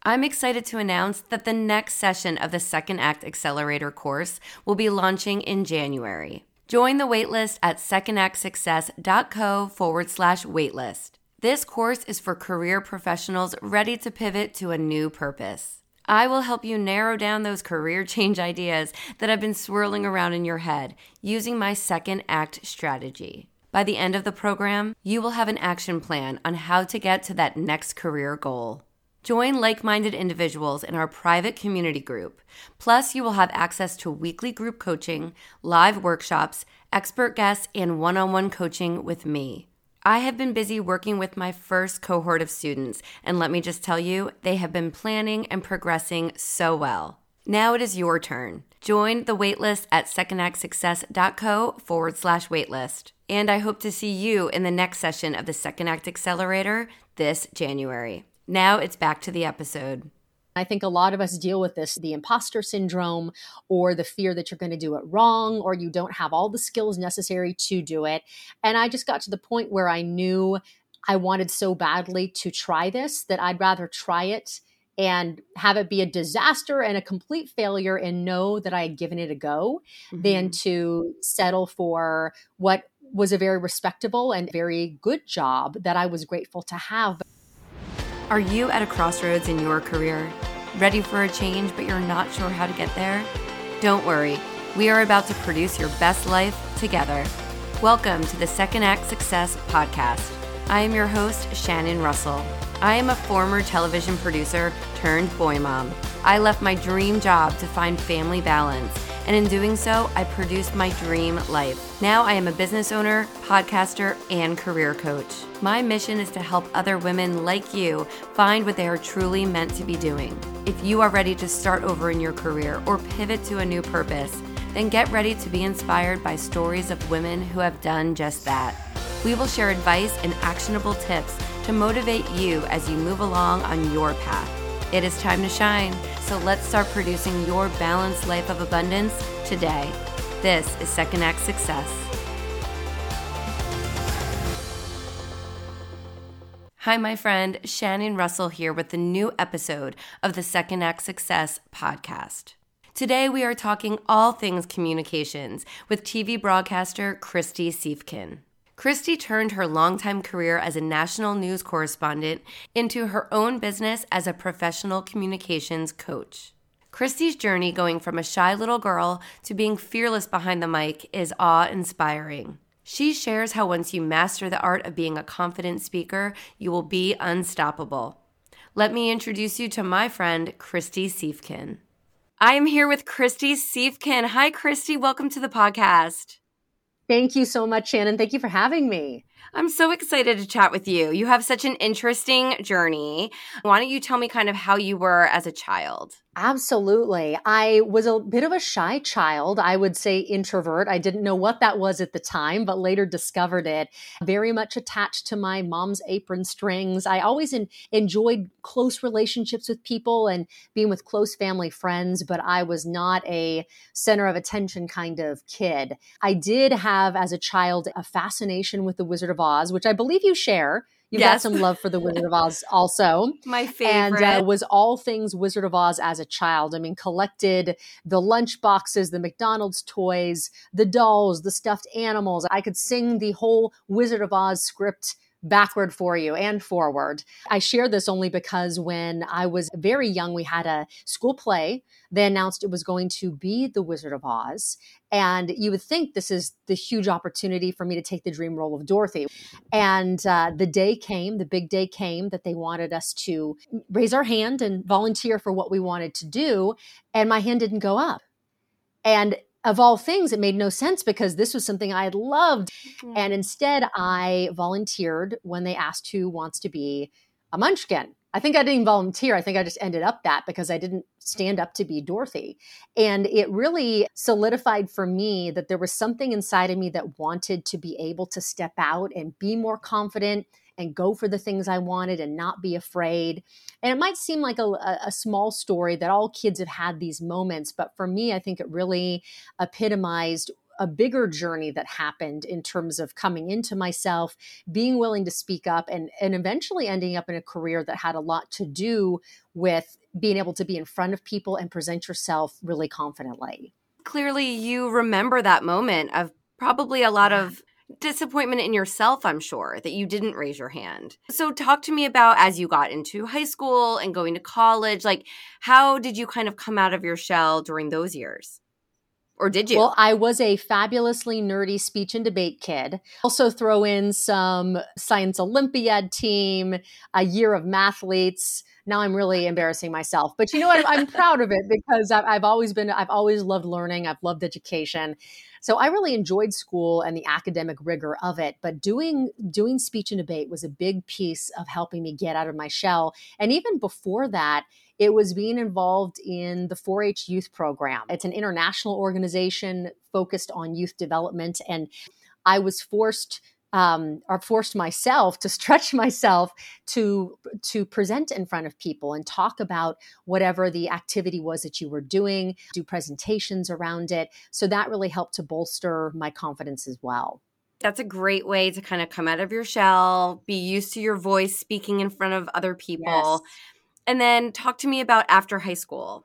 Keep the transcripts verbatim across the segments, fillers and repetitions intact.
I'm excited to announce that the next session of the Second Act Accelerator course will be launching in January. Join the waitlist at secondactsuccess.co forward slash waitlist. This course is for career professionals ready to pivot to a new purpose. I will help you narrow down those career change ideas that have been swirling around in your head using my Second Act strategy. By the end of the program, you will have an action plan on how to get to that next career goal. Join like-minded individuals in our private community group. Plus, you will have access to weekly group coaching, live workshops, expert guests, and one-on-one coaching with me. I have been busy working with my first cohort of students, and let me just tell you, they have been planning and progressing so well. Now it is your turn. Join the waitlist at secondactsuccess.co forward slash waitlist. And I hope to see you in the next session of the Second Act Accelerator this January. Now it's back to the episode. I think a lot of us deal with this, the imposter syndrome, or the fear that you're going to do it wrong, or you don't have all the skills necessary to do it. And I just got to the point where I knew I wanted so badly to try this that I'd rather try it and have it be a disaster and a complete failure and know that I had given it a go mm-hmm. than to settle for what was a very respectable and very good job that I was grateful to have. Are you at a crossroads in your career? Ready for a change, but you're not sure how to get there? Don't worry. We are about to produce your best life together. Welcome to the Second Act Success Podcast. I am your host, Shannon Russell. I am a former television producer turned boy mom. I left my dream job to find family balance, and in doing so, I produced my dream life. Now I am a business owner, podcaster, and career coach. My mission is to help other women like you find what they are truly meant to be doing. If you are ready to start over in your career or pivot to a new purpose, then get ready to be inspired by stories of women who have done just that. We will share advice and actionable tips to motivate you as you move along on your path. It is time to shine, so let's start producing your balanced life of abundance today. This is Second Act Success. Hi, my friend, Shannon Russell here with the new episode of the Second Act Success podcast. Today we are talking all things communications with T V broadcaster Christy Siefkin. Christy turned her longtime career as a national news correspondent into her own business as a professional communications coach. Christy's journey going from a shy little girl to being fearless behind the mic is awe-inspiring. She shares how once you master the art of being a confident speaker, you will be unstoppable. Let me introduce you to my friend, Christy Siefkin. I am here with Christy Siefkin. Hi, Christy. Welcome to the podcast. Thank you so much, Shannon. Thank you for having me. I'm so excited to chat with you. You have such an interesting journey. Why don't you tell me kind of how you were as a child? Absolutely. I was a bit of a shy child. I would say introvert. I didn't know what that was at the time, but later discovered it. Very much attached to my mom's apron strings. I always in, enjoyed close relationships with people and being with close family friends, but I was not a center of attention kind of kid. I did have, as a child, a fascination with the Wizard of Oz, which I believe you share. You've yes. got some love for the Wizard of Oz also. My favorite. And uh, was all things Wizard of Oz as a child. I mean, collected the lunch boxes, the McDonald's toys, the dolls, the stuffed animals. I could sing the whole Wizard of Oz script backward for you and forward. I share this only because when I was very young, we had a school play. They announced it was going to be The Wizard of Oz. And you would think this is the huge opportunity for me to take the dream role of Dorothy. And uh, the day came, the big day came that they wanted us to raise our hand and volunteer for what we wanted to do. And my hand didn't go up. And of all things, it made no sense because this was something I had loved. Mm-hmm. And instead, I volunteered when they asked who wants to be a munchkin. I think I didn't volunteer. I think I just ended up that because I didn't stand up to be Dorothy. And it really solidified for me that there was something inside of me that wanted to be able to step out and be more confident and go for the things I wanted and not be afraid. And it might seem like a, a small story that all kids have had these moments, but for me, I think it really epitomized a bigger journey that happened in terms of coming into myself, being willing to speak up, and, and eventually ending up in a career that had a lot to do with being able to be in front of people and present yourself really confidently. Clearly, you remember that moment of probably a lot of disappointment in yourself, I'm sure, that you didn't raise your hand. So talk to me about as you got into high school and going to college, like how did you kind of come out of your shell during those years? Or did you? Well, I was a fabulously nerdy speech and debate kid. Also throw in some science Olympiad team, a year of mathletes. Now I'm really embarrassing myself, but you know what? I'm proud of it because I've always been, I've always loved learning. I've loved education. So I really enjoyed school and the academic rigor of it, but doing, doing speech and debate was a big piece of helping me get out of my shell. And even before that, it was being involved in the four H youth program. It's an international organization focused on youth development. And I was forced um, or forced myself to stretch myself to, to present in front of people and talk about whatever the activity was that you were doing, do presentations around it. So that really helped to bolster my confidence as well. That's a great way to kind of come out of your shell, be used to your voice speaking in front of other people. Yes. And then talk to me about after high school.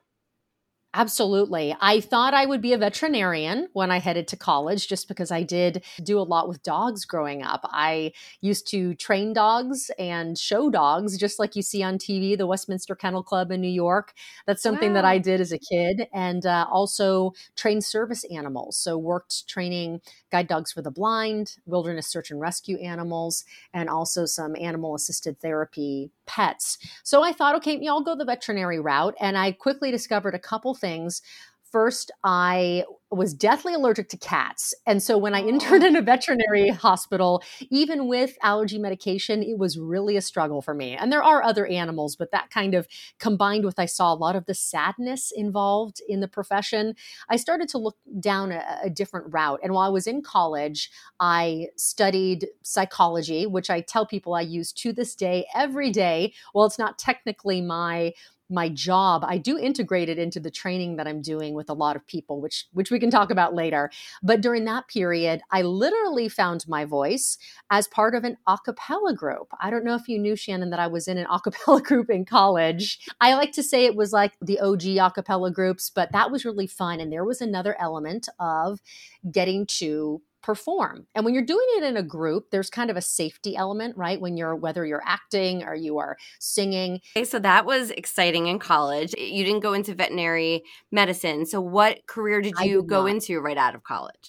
Absolutely. I thought I would be a veterinarian when I headed to college, just because I did do a lot with dogs growing up. I used to train dogs and show dogs, just like you see on T V, the Westminster Kennel Club in New York. That's something Wow. that I did as a kid, and uh, also trained service animals. So worked training guide dogs for the blind, wilderness search and rescue animals, and also some animal assisted therapy pets. So I thought, okay, yeah, I'll go the veterinary route. And I quickly discovered a couple things. First, I was deathly allergic to cats. And so when I interned in a veterinary hospital, even with allergy medication, it was really a struggle for me. And there are other animals, but that kind of combined with, I saw a lot of the sadness involved in the profession, I started to look down a, a different route. And while I was in college, I studied psychology, which I tell people I use to this day, every day. Well, it's not technically my my job. I do integrate it into the training that I'm doing with a lot of people, which, which we can talk about later. But during that period, I literally found my voice as part of an a cappella group. I don't know if you knew, Shannon, that I was in an a cappella group in college. I like to say it was like the O G a cappella groups, but that was really fun. And there was another element of getting to perform. And when you're doing it in a group, there's kind of a safety element, right? When you're, whether you're acting or you are singing. Okay, so that was exciting in college. You didn't go into veterinary medicine. So what career did you did go not. into right out of college?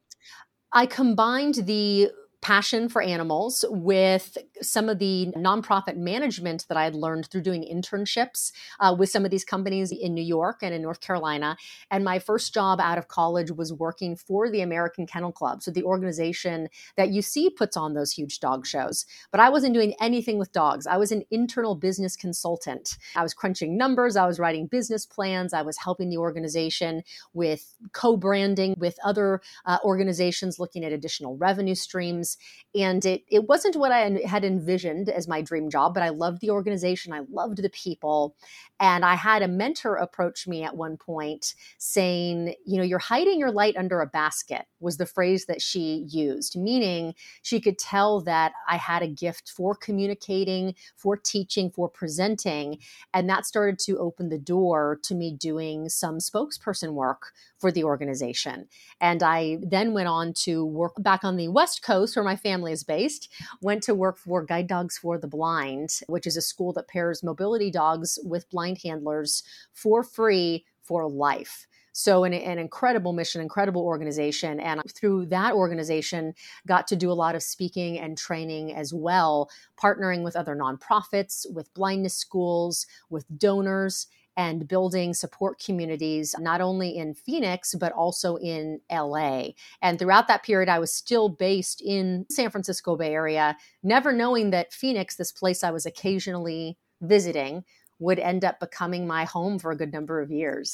I combined the passion for animals with some of the nonprofit management that I had learned through doing internships uh, with some of these companies in New York and in North Carolina. And my first job out of college was working for the American Kennel Club, so the organization that you see puts on those huge dog shows. But I wasn't doing anything with dogs. I was an internal business consultant. I was crunching numbers. I was writing business plans. I was helping the organization with co-branding with other uh, organizations, looking at additional revenue streams. And it, it wasn't what I had envisioned as my dream job, but I loved the organization. I loved the people. And I had a mentor approach me at one point saying, you know, you're hiding your light under a basket, was the phrase that she used, meaning she could tell that I had a gift for communicating, for teaching, for presenting. And that started to open the door to me doing some spokesperson work for the organization. And I then went on to work back on the West Coast where my family is based, went to work for Guide Dogs for the Blind, which is a school that pairs mobility dogs with blind handlers for free for life. So an, an incredible mission, incredible organization. And through that organization, got to do a lot of speaking and training as well, partnering with other nonprofits, with blindness schools, with donors, and building support communities, not only in Phoenix, but also in L A. And throughout that period, I was still based in San Francisco Bay Area, never knowing that Phoenix, this place I was occasionally visiting, would end up becoming my home for a good number of years.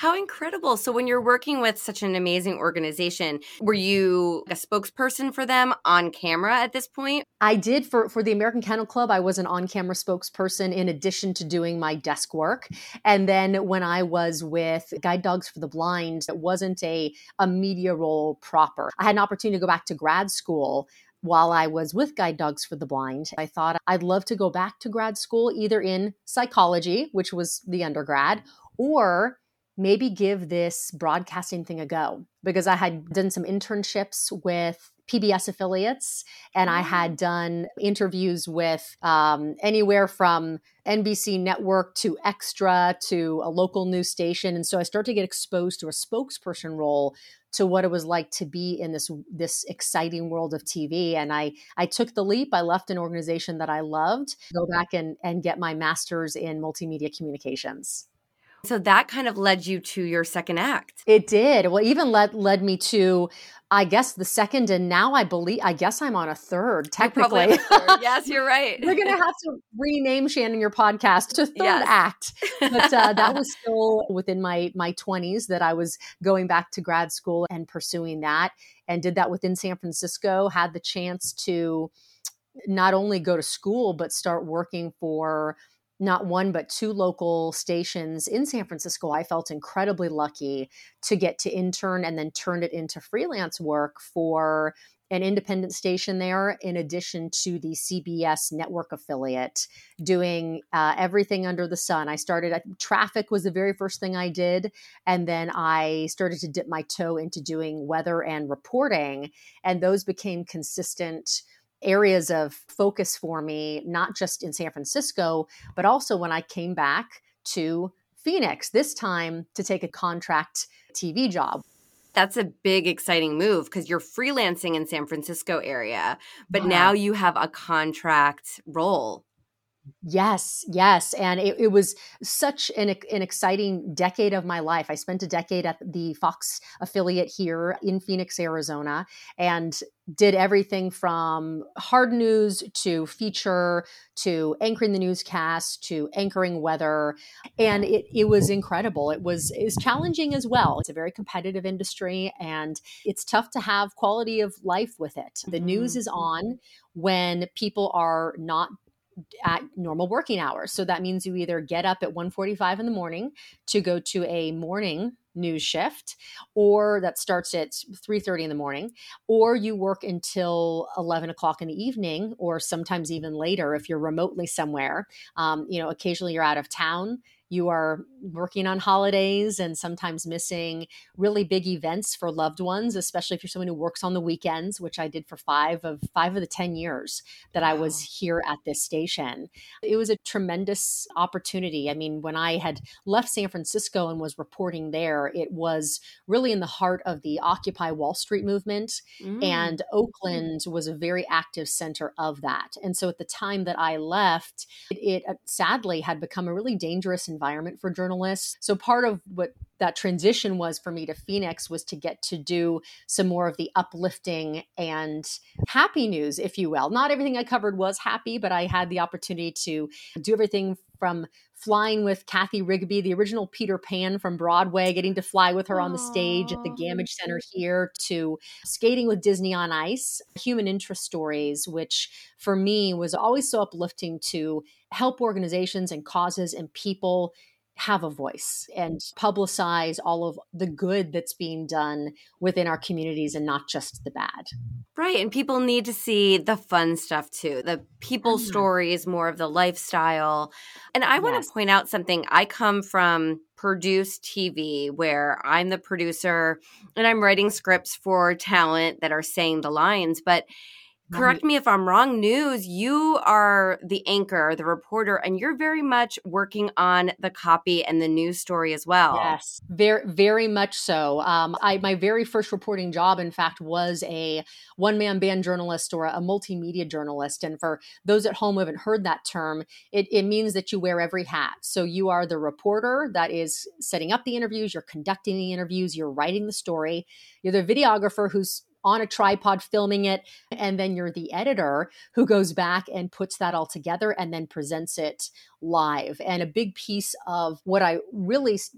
How incredible. So when you're working with such an amazing organization, were you a spokesperson for them on camera at this point? I did for, for the American Kennel Club. I was an on-camera spokesperson in addition to doing my desk work. And then when I was with Guide Dogs for the Blind, it wasn't a, a media role proper. I had an opportunity to go back to grad school while I was with Guide Dogs for the Blind. I thought I'd love to go back to grad school, either in psychology, which was the undergrad, or maybe give this broadcasting thing a go, because I had done some internships with P B S affiliates, and I had done interviews with um, anywhere from N B C Network to Extra to a local news station. And so I started to get exposed to a spokesperson role, to what it was like to be in this this exciting world of T V. And I I took the leap. I left an organization that I loved, go back and, and get my master's in multimedia communications. So that kind of led you to your second act. It did. Well, even led led me to, I guess, the second, and now I believe, I guess I'm on a third, technically. You're probably on a third. Yes, you're right. We're going to have to rename, Shannon, your podcast to Third Yes. Act. But uh, that was still within my my twenties that I was going back to grad school and pursuing that, and did that within San Francisco. Had the chance to not only go to school, but start working for not one, but two local stations in San Francisco. I felt incredibly lucky to get to intern and then turned it into freelance work for an independent station there, in addition to the C B S network affiliate, doing uh, everything under the sun. I started at traffic was the very first thing I did. And then I started to dip my toe into doing weather and reporting. And those became consistent areas of focus for me, not just in San Francisco, but also when I came back to Phoenix, this time to take a contract T V job. That's a big, exciting move, because you're freelancing in San Francisco area, but Yeah. now you have a contract role. Yes, yes. And it, it was such an, an exciting decade of my life. I spent a decade at the Fox affiliate here in Phoenix, Arizona, and did everything from hard news to feature to anchoring the newscast to anchoring weather. And it, it was incredible. It was, it was challenging as well. It's a very competitive industry, and it's tough to have quality of life with it. The Mhm. news is on when people are not at normal working hours. So that means you either get up at one forty-five in the morning to go to a morning news shift, or that starts at three thirty in the morning, or you work until eleven o'clock in the evening, or sometimes even later if you're remotely somewhere. Um, you know, occasionally you're out of town. You are working on holidays and sometimes missing really big events for loved ones, especially if you're someone who works on the weekends, which I did for five of five of the ten years that I was here at this station. It was a tremendous opportunity. I mean, when I had left San Francisco and was reporting there, it was really in the heart of the Occupy Wall Street movement. Mm. And Oakland was a very active center of that. And so at the time that I left, it, it sadly had become a really dangerous environment for journalists. So part of what that transition was for me to Phoenix was to get to do some more of the uplifting and happy news, if you will. Not everything I covered was happy, but I had the opportunity to do everything from flying with Kathy Rigby, the original Peter Pan from Broadway, getting to fly with her on the stage at the Gammage Center here, to skating with Disney on Ice, human interest stories, which for me was always so uplifting to help organizations and causes and people have a voice and publicize all of the good that's being done within our communities and not just the bad. Right. And people need to see the fun stuff too, the people Yeah. stories, more of the lifestyle. And I want Yes. to point out something. I come from produced T V, where I'm the producer and I'm writing scripts for talent that are saying the lines. But correct me if I'm wrong, news, you are the anchor, the reporter, and you're very much working on the copy and the news story as well. Yes, very, very much so. Um, I, my very first reporting job, in fact, was a one-man band journalist or a multimedia journalist. And for those at home who haven't heard that term, it, it means that you wear every hat. So you are the reporter that is setting up the interviews, you're conducting the interviews, you're writing the story, you're the videographer who's on a tripod filming it, and then you're the editor who goes back and puts that all together and then presents it live. And a big piece of what I really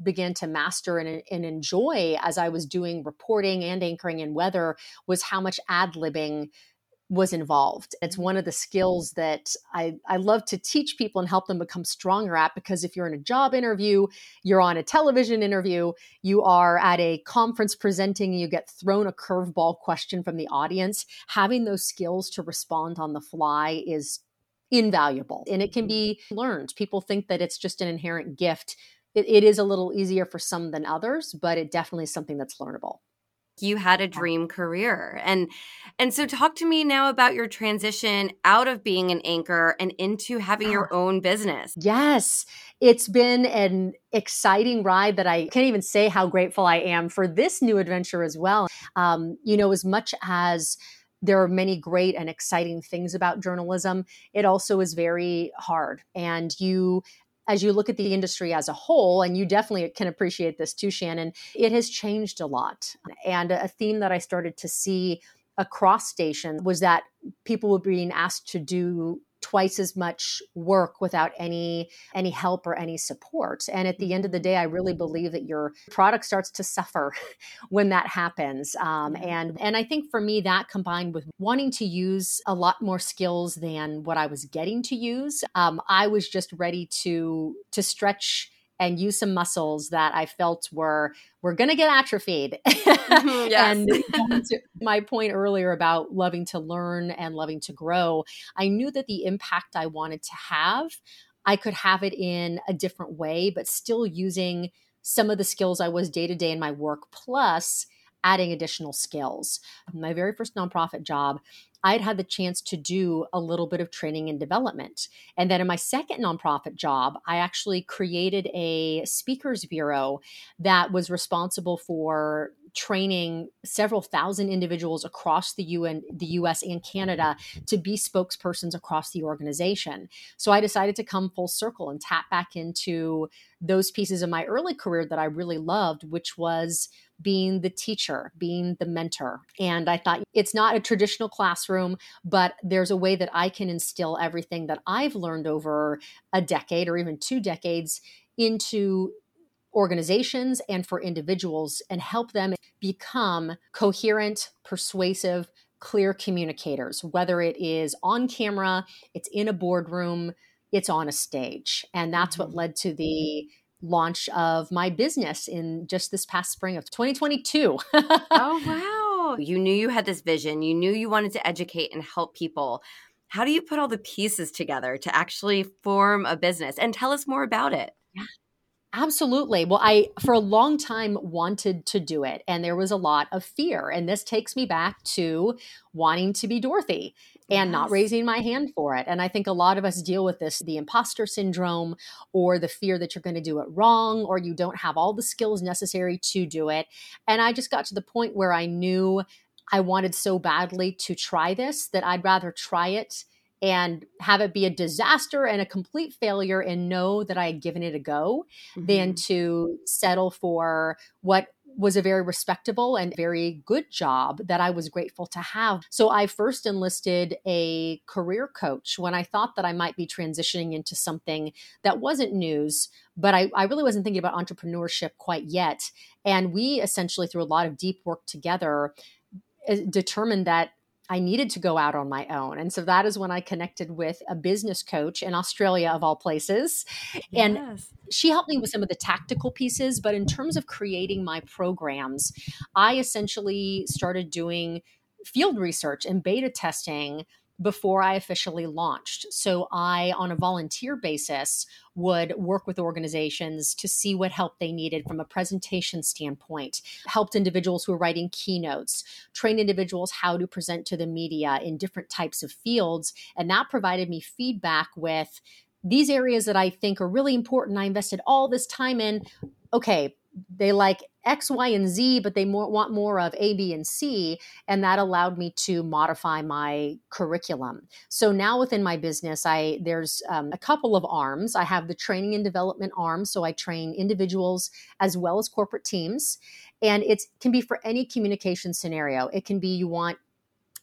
began to master and, and enjoy as I was doing reporting and anchoring and weather was how much ad-libbing was involved. It's one of the skills that I, I love to teach people and help them become stronger at, because if you're in a job interview, you're on a television interview, you are at a conference presenting, you get thrown a curveball question from the audience, having those skills to respond on the fly is invaluable. And it can be learned. People think that it's just an inherent gift. It, it is a little easier for some than others, but it definitely is something that's learnable. You had a dream career. And and so talk to me now about your transition out of being an anchor and into having your own business. Yes, it's been an exciting ride that I can't even say how grateful I am for this new adventure as well. Um, you know, as much as there are many great and exciting things about journalism, it also is very hard. And you as you look at the industry as a whole, and you definitely can appreciate this too, Shannon, it has changed a lot. And a theme that I started to see across stations was that people were being asked to do twice as much work without any any help or any support. And at the end of the day, I really believe that your product starts to suffer when that happens. Um, and and I think for me, that combined with wanting to use a lot more skills than what I was getting to use, um, I was just ready to to stretch and use some muscles that I felt were were going to get atrophied. Mm-hmm, yes. And going to my point earlier about loving to learn and loving to grow, I knew that the impact I wanted to have, I could have it in a different way, but still using some of the skills I was day to day in my work, plus adding additional skills. My very first nonprofit job, I'd had the chance to do a little bit of training and development. And then in my second nonprofit job, I actually created a speakers bureau that was responsible for training several thousand individuals across the U N, the U S and Canada to be spokespersons across the organization. So I decided to come full circle and tap back into those pieces of my early career that I really loved, which was being the teacher, being the mentor. And I thought it's not a traditional classroom, but there's a way that I can instill everything that I've learned over a decade or even two decades into organizations and for individuals and help them become coherent, persuasive, clear communicators, whether it is on camera, it's in a boardroom, it's on a stage. And that's mm-hmm. what led to the launch of my business in just this past spring of twenty twenty-two. Oh, wow. You knew you had this vision. You knew you wanted to educate and help people. How do you put all the pieces together to actually form a business? And tell us more about it. Yeah. Absolutely. Well, I, for a long time, wanted to do it. And there was a lot of fear. And this takes me back to wanting to be Dorothy and yes. not raising my hand for it. And I think a lot of us deal with this, the imposter syndrome, or the fear that you're going to do it wrong, or you don't have all the skills necessary to do it. And I just got to the point where I knew I wanted so badly to try this that I'd rather try it and have it be a disaster and a complete failure and know that I had given it a go mm-hmm. than to settle for what was a very respectable and very good job that I was grateful to have. So I first enlisted a career coach when I thought that I might be transitioning into something that wasn't news, but I, I really wasn't thinking about entrepreneurship quite yet. And we essentially, through a lot of deep work together, determined that I needed to go out on my own. And so that is when I connected with a business coach in Australia, of all places. Yes. And she helped me with some of the tactical pieces. But in terms of creating my programs, I essentially started doing field research and beta testing before I officially launched. So I, on a volunteer basis, would work with organizations to see what help they needed from a presentation standpoint, helped individuals who were writing keynotes, trained individuals how to present to the media in different types of fields. And that provided me feedback with these areas that I think are really important. I invested all this time in. Okay, they like X, Y, and Z, but they more, want more of A, B, and C. And that allowed me to modify my curriculum. So now within my business, I there's um, a couple of arms. I have the training and development arm. So I train individuals as well as corporate teams. And it can be for any communication scenario. It can be you want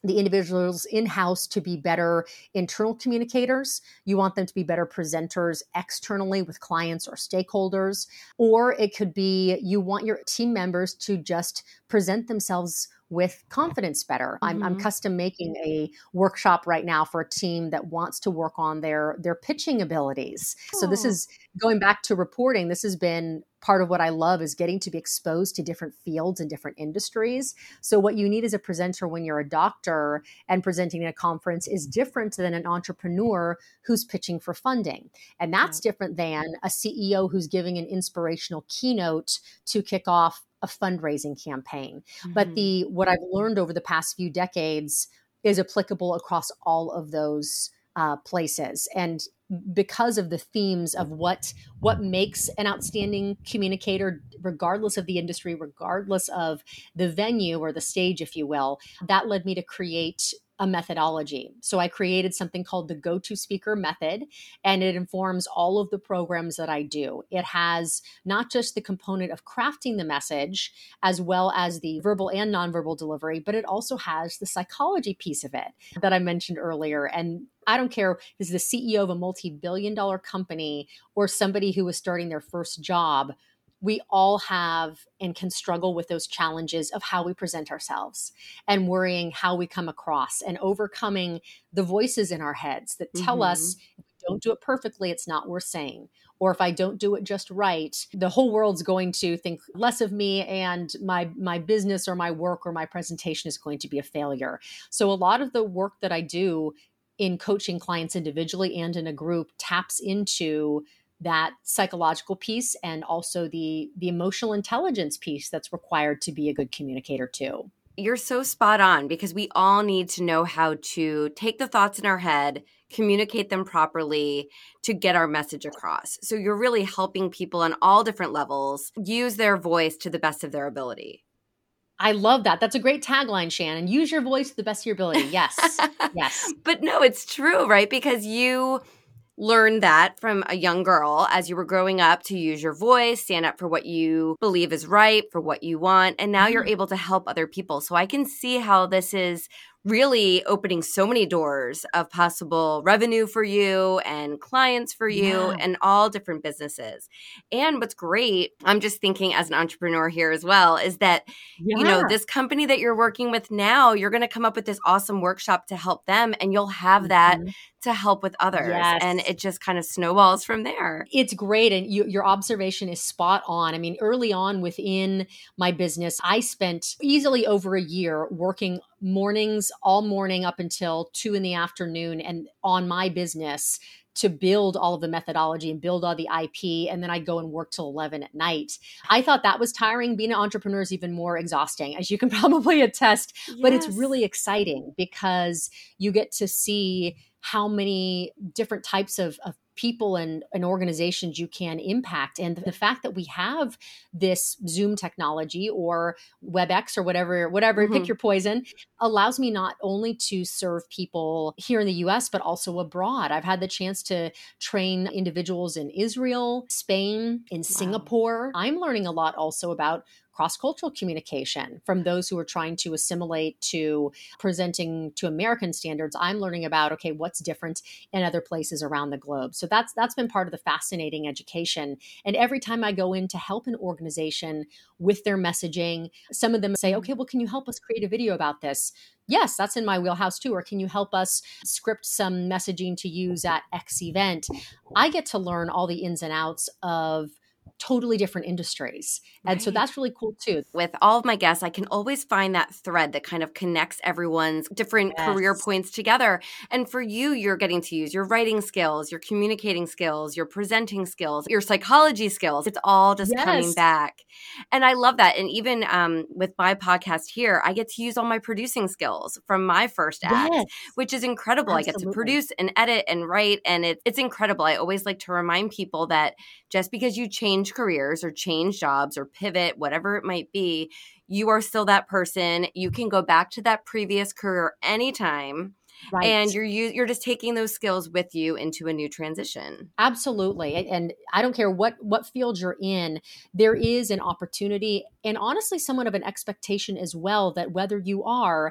the individuals in-house to be better internal communicators. You want them to be better presenters externally with clients or stakeholders. Or it could be you want your team members to just present themselves with confidence better. Mm-hmm. I'm, I'm custom making a workshop right now for a team that wants to work on their, their pitching abilities. Oh. So this is going back to reporting. This has been part of what I love is getting to be exposed to different fields and different industries. So what you need as a presenter when you're a doctor and presenting at a conference is different than an entrepreneur who's pitching for funding. And that's right. different than a C E O who's giving an inspirational keynote to kick off a fundraising campaign. Mm-hmm. But the what I've learned over the past few decades is applicable across all of those uh, places. And because of the themes of what what makes an outstanding communicator, regardless of the industry, regardless of the venue or the stage, if you will, that led me to create a methodology. So I created something called the Go-To Speaker Method, and it informs all of the programs that I do. It has not just the component of crafting the message, as well as the verbal and nonverbal delivery, but it also has the psychology piece of it that I mentioned earlier. And I don't care if this is the C E O of a multi-billion dollar company or somebody who is starting their first job, we all have and can struggle with those challenges of how we present ourselves and worrying how we come across and overcoming the voices in our heads that tell mm-hmm. us if we don't do it perfectly, it's not worth saying. Or if I don't do it just right, the whole world's going to think less of me and my my business or my work or my presentation is going to be a failure. So a lot of the work that I do in coaching clients individually and in a group taps into that psychological piece and also the the emotional intelligence piece that's required to be a good communicator too. You're so spot on because we all need to know how to take the thoughts in our head, communicate them properly to get our message across. So you're really helping people on all different levels use their voice to the best of their ability. I love that. That's a great tagline, Shannon. Use your voice to the best of your ability. Yes. Yes. But no, it's true, right? Because you learned that from a young girl as you were growing up to use your voice, stand up for what you believe is right, for what you want. And now mm-hmm. you're able to help other people. So I can see how this is really opening so many doors of possible revenue for you and clients for you yeah. and all different businesses. And what's great, I'm just thinking as an entrepreneur here as well, is that, yeah. you know, this company that you're working with now, you're going to come up with this awesome workshop to help them and you'll have mm-hmm. that to help with others. Yes. And it just kind of snowballs from there. It's great. And you, your observation is spot on. I mean, early on within my business, I spent easily over a year working mornings, all morning up until two in the afternoon and on my business to build all of the methodology and build all the I P. And then I'd go and work till eleven at night. I thought that was tiring. Being an entrepreneur is even more exhausting, as you can probably attest, yes. but it's really exciting because you get to see how many different types of, of people and, and organizations you can impact. And the fact that we have this Zoom technology or WebEx or whatever, whatever, mm-hmm. pick your poison, allows me not only to serve people here in the U S, but also abroad. I've had the chance to train individuals in Israel, Spain, in wow. Singapore. I'm learning a lot also about cross-cultural communication from those who are trying to assimilate to presenting to American standards. I'm learning about, okay, what's different in other places around the globe. So that's that's been part of the fascinating education. And every time I go in to help an organization with their messaging, some of them say, okay, well, can you help us create a video about this? Yes, that's in my wheelhouse too. Or can you help us script some messaging to use at X event? I get to learn all the ins and outs of totally different industries. And right. so that's really cool too. With all of my guests, I can always find that thread that kind of connects everyone's different yes. career points together. And for you, you're getting to use your writing skills, your communicating skills, your presenting skills, your psychology skills. It's all just yes. coming back. And I love that. And even um, with my podcast here, I get to use all my producing skills from my first act, yes. which is incredible. Absolutely. I get to produce and edit and write. And it, it's incredible. I always like to remind people that just because you change careers or change jobs or pivot, whatever it might be, you are still that person. You can go back to that previous career anytime. Right. And you're you're just taking those skills with you into a new transition. Absolutely. And I don't care what what field you're in, there is an opportunity and honestly somewhat of an expectation as well that whether you are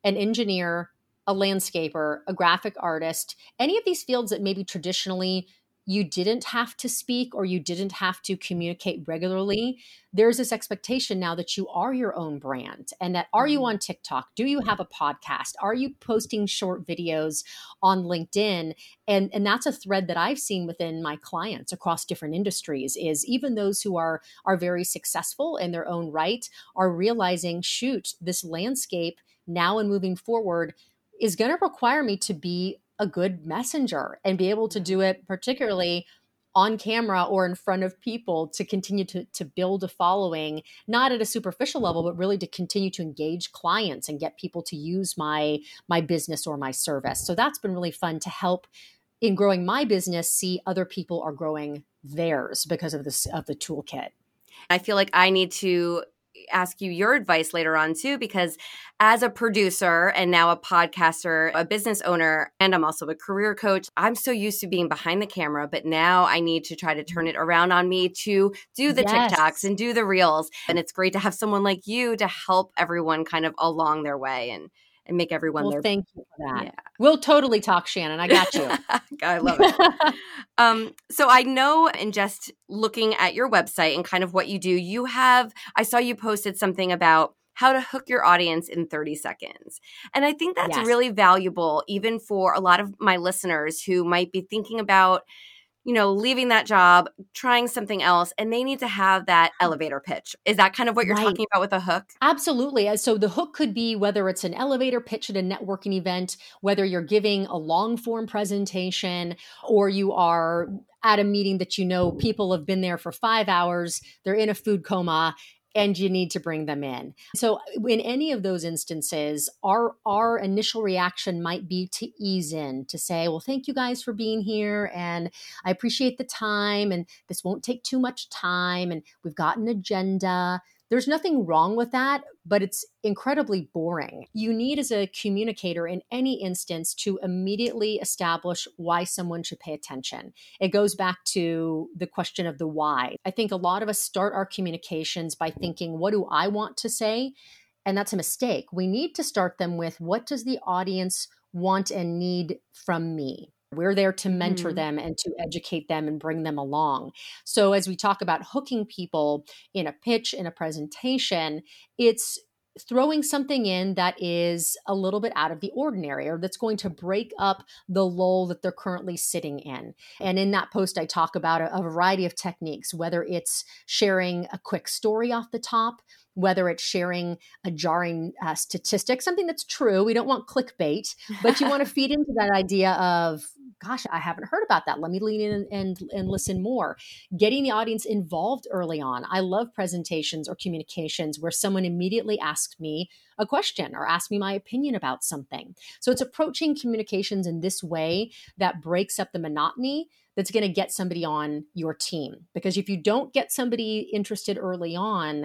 an engineer, a landscaper, a graphic artist, any of these fields that maybe traditionally you didn't have to speak or you didn't have to communicate regularly, there's this expectation now that you are your own brand and that are you on TikTok? Do you have a podcast? Are you posting short videos on LinkedIn? And, and that's a thread that I've seen within my clients across different industries is even those who are, are very successful in their own right are realizing, shoot, this landscape now and moving forward is going to require me to be a good messenger and be able to do it particularly on camera or in front of people to continue to, to build a following, not at a superficial level, but really to continue to engage clients and get people to use my, my business or my service. So that's been really fun to help in growing my business, see other people are growing theirs because of this, of the toolkit. I feel like I need to ask you your advice later on too, because as a producer and now a podcaster, a business owner, and I'm also a career coach, I'm so used to being behind the camera, but now I need to try to turn it around on me to do the Yes. TikToks and do the reels. And it's great to have someone like you to help everyone kind of along their way and and make everyone Well, their thank you for that. Yeah. We'll totally talk, Shannon. I got you. I love it. um, so I know in just looking at your website and kind of what you do, you have, I saw you posted something about how to hook your audience in thirty seconds. And I think that's Yes. really valuable, even for a lot of my listeners who might be thinking about, you know, leaving that job, trying something else, and they need to have that elevator pitch. Is that kind of what you're Right. talking about with a hook? Absolutely. So the hook could be whether it's an elevator pitch at a networking event, whether you're giving a long form presentation, or you are at a meeting that you know people have been there for five hours, they're in a food coma, and you need to bring them in. So in any of those instances, our, our initial reaction might be to ease in, to say, well, thank you guys for being here. And I appreciate the time. And this won't take too much time. And we've got an agenda. There's nothing wrong with that, but it's incredibly boring. You need, as a communicator in any instance, to immediately establish why someone should pay attention. It goes back to the question of the why. I think a lot of us start our communications by thinking, what do I want to say? And that's a mistake. We need to start them with, what does the audience want and need from me? We're there to mentor Mm-hmm. them and to educate them and bring them along. So as we talk about hooking people in a pitch, in a presentation, it's throwing something in that is a little bit out of the ordinary or that's going to break up the lull that they're currently sitting in. And in that post, I talk about a, a variety of techniques, whether it's sharing a quick story off the top, whether it's sharing a jarring uh, statistic, something that's true. We don't want clickbait, but you want to feed into that idea of, gosh, I haven't heard about that. Let me lean in and, and, and listen more. Getting the audience involved early on. I love presentations or communications where someone immediately asks me a question or asks me my opinion about something. So it's approaching communications in this way that breaks up the monotony that's going to get somebody on your team. Because if you don't get somebody interested early on,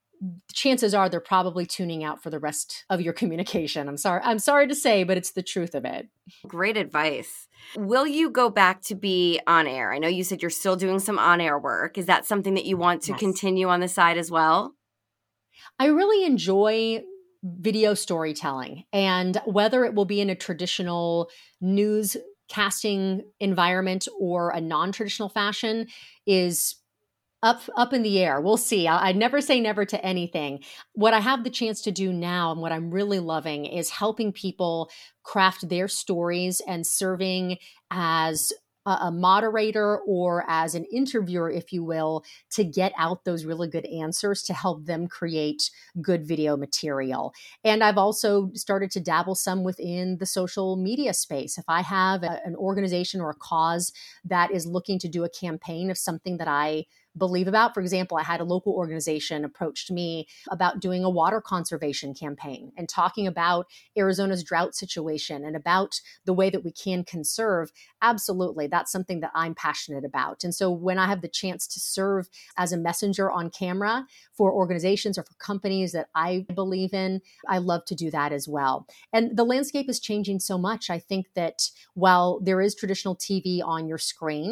chances are they're probably tuning out for the rest of your communication. I'm sorry. I'm sorry to say, but it's the truth of it. Great advice. Will you go back to be on air? I know you said you're still doing some on-air work. Is that something that you want to Yes. continue on the side as well? I really enjoy video storytelling, and whether it will be in a traditional news casting environment or a non-traditional fashion is Up, up in the air. We'll see. I, I never say never to anything. What I have the chance to do now and what I'm really loving is helping people craft their stories and serving as a, a moderator or as an interviewer, if you will, to get out those really good answers to help them create good video material. And I've also started to dabble some within the social media space. If I have a, an organization or a cause that is looking to do a campaign of something that I believe about. For example, I had a local organization approached me about doing a water conservation campaign and talking about Arizona's drought situation and about the way that we can conserve. Absolutely. That's something that I'm passionate about. And so when I have the chance to serve as a messenger on camera for organizations or for companies that I believe in, I love to do that as well. And the landscape is changing so much. I think that while there is traditional T V on your screen,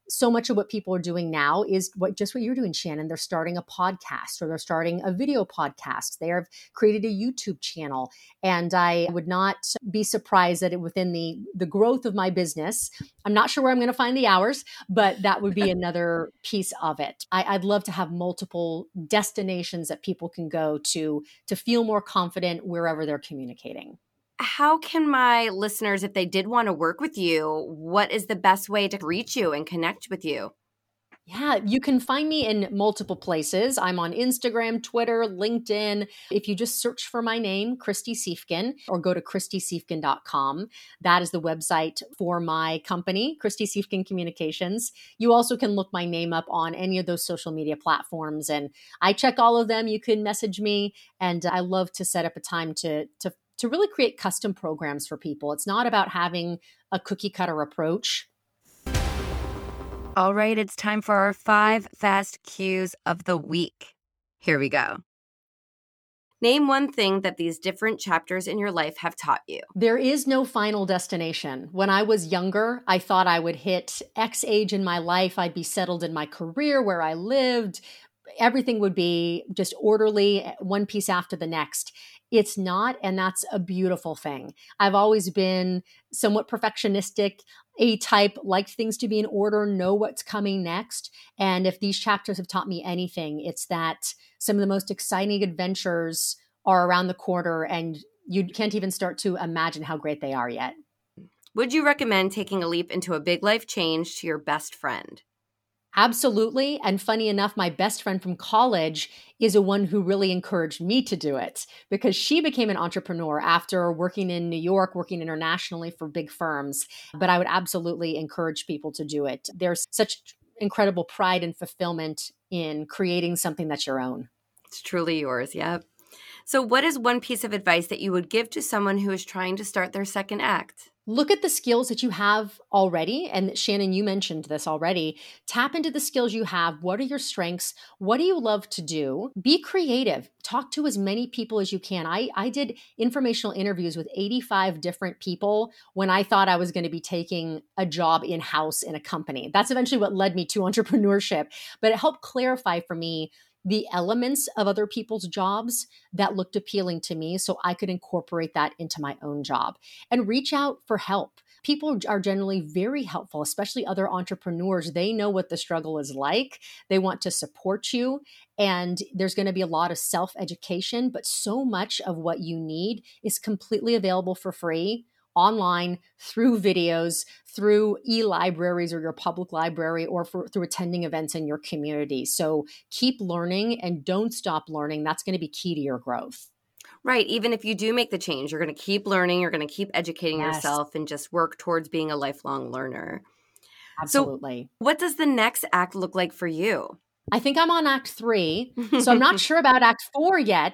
so much of what people are doing now is what just what you're doing, Shannon. They're starting a podcast or they're starting a video podcast. They have created a YouTube channel. And I would not be surprised that it, within the, the growth of my business, I'm not sure where I'm going to find the hours, but that would be another piece of it. I, I'd love to have multiple destinations that people can go to to feel more confident wherever they're communicating. How can my listeners, if they did want to work with you, what is the best way to reach you and connect with you? Yeah, you can find me in multiple places. I'm on Instagram, Twitter, LinkedIn. If you just search for my name, Christy Siefken, or go to christy siefken dot com, that is the website for my company, Christy Siefken Communications. You also can look my name up on any of those social media platforms, and I check all of them. You can message me, and I love to set up a time to to to really create custom programs for people. It's not about having a cookie cutter approach. All right, it's time for our five fast cues of the week. Here we go. Name one thing that these different chapters in your life have taught you. There is no final destination. When I was younger, I thought I would hit X age in my life. I'd be settled in my career where I lived. Everything would be just orderly, one piece after the next. It's not, and that's a beautiful thing. I've always been somewhat perfectionistic, A-type, like things to be in order, know what's coming next. And if these chapters have taught me anything, it's that some of the most exciting adventures are around the corner and you can't even start to imagine how great they are yet. Would you recommend taking a leap into a big life change to your best friend? Absolutely. And funny enough, my best friend from college is a one who really encouraged me to do it because she became an entrepreneur after working in New York, working internationally for big firms. But I would absolutely encourage people to do it. There's such incredible pride and fulfillment in creating something that's your own. It's truly yours. Yep. So what is one piece of advice that you would give to someone who is trying to start their second act? Look at the skills that you have already. And Shannon, you mentioned this already. Tap into the skills you have. What are your strengths? What do you love to do? Be creative. Talk to as many people as you can. I, I did informational interviews with eighty-five different people when I thought I was going to be taking a job in-house in a company. That's eventually what led me to entrepreneurship. But it helped clarify for me the elements of other people's jobs that looked appealing to me so I could incorporate that into my own job and reach out for help. People are generally very helpful, especially other entrepreneurs. They know what the struggle is like. They want to support you. And there's going to be a lot of self-education, but so much of what you need is completely available for free online, through videos, through e-libraries or your public library, or for, through attending events in your community. So keep learning and don't stop learning. That's going to be key to your growth. Right. Even if you do make the change, you're going to keep learning, you're going to keep educating Yes. yourself and just work towards being a lifelong learner. Absolutely. So what does the next act look like for you? I think I'm on act three, so I'm not sure about act four yet.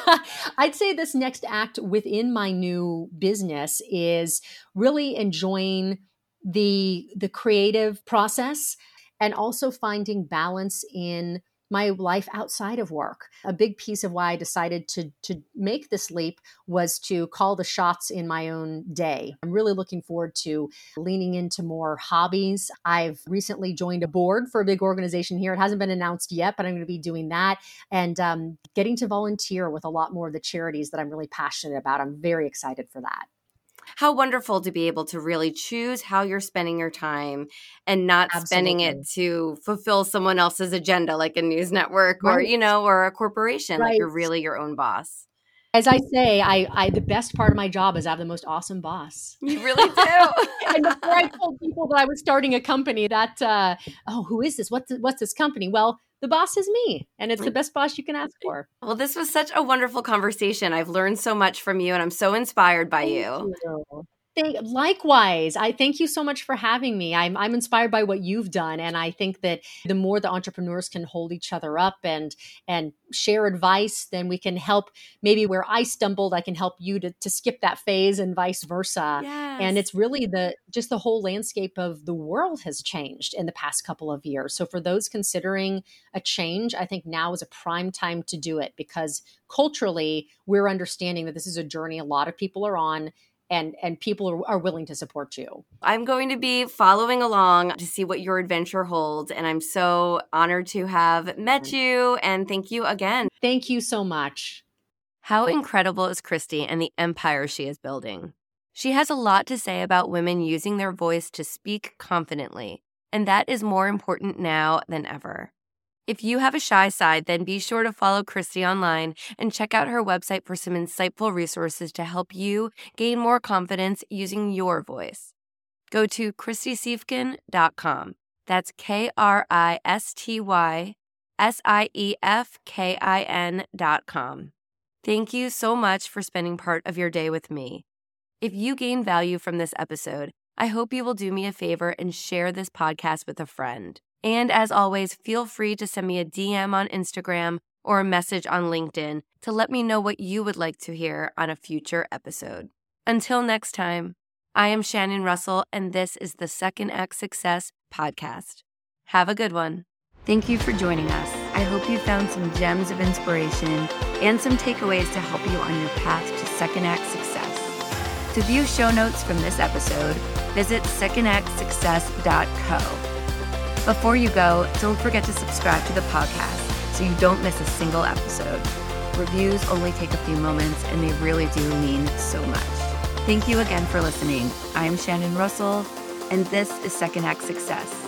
I'd say this next act within my new business is really enjoying the, the creative process and also finding balance in my life outside of work. A big piece of why I decided to, to make this leap was to call the shots in my own day. I'm really looking forward to leaning into more hobbies. I've recently joined a board for a big organization here. It hasn't been announced yet, but I'm going to be doing that and um, getting to volunteer with a lot more of the charities that I'm really passionate about. I'm very excited for that. How wonderful to be able to really choose how you're spending your time and not Absolutely. spending it to fulfill someone else's agenda like a news network or, Right. you know, or a corporation. Right. Like you're really your own boss. As I say, I, I the best part of my job is I have the most awesome boss. You really do. And before I told people that I was starting a company that, uh, oh, who is this? What's, what's this company? Well, the boss is me, and it's the best boss you can ask for. Well, this was such a wonderful conversation. I've learned so much from you, and I'm so inspired by Thank you. you. Thank, likewise, I thank you so much for having me. I'm, I'm inspired by what you've done. And I think that the more the entrepreneurs can hold each other up and, and share advice, then we can help. Maybe where I stumbled, I can help you to, to skip that phase and vice versa. Yes. And it's really the, just the whole landscape of the world has changed in the past couple of years. So for those considering a change, I think now is a prime time to do it because culturally we're understanding that this is a journey a lot of people are on. and and people are, are willing to support you. I'm going to be following along to see what your adventure holds. And I'm so honored to have met you. And thank you again. Thank you so much. How incredible is Christy and the empire she is building? She has a lot to say about women using their voice to speak confidently. And that is more important now than ever. If you have a shy side, then be sure to follow Christy online and check out her website for some insightful resources to help you gain more confidence using your voice. Go to christy siefkin dot com. That's K R I S T Y S I E F K I N dot com. Thank you so much for spending part of your day with me. If you gain value from this episode, I hope you will do me a favor and share this podcast with a friend. And as always, feel free to send me a D M on Instagram or a message on LinkedIn to let me know what you would like to hear on a future episode. Until next time, I am Shannon Russell, and this is the Second Act Success Podcast. Have a good one. Thank you for joining us. I hope you found some gems of inspiration and some takeaways to help you on your path to Second Act Success. To view show notes from this episode, visit second act success dot co. Before you go, don't forget to subscribe to the podcast so you don't miss a single episode. Reviews only take a few moments, and they really do mean so much. Thank you again for listening. I am Shannon Russell, and this is Second Act Success.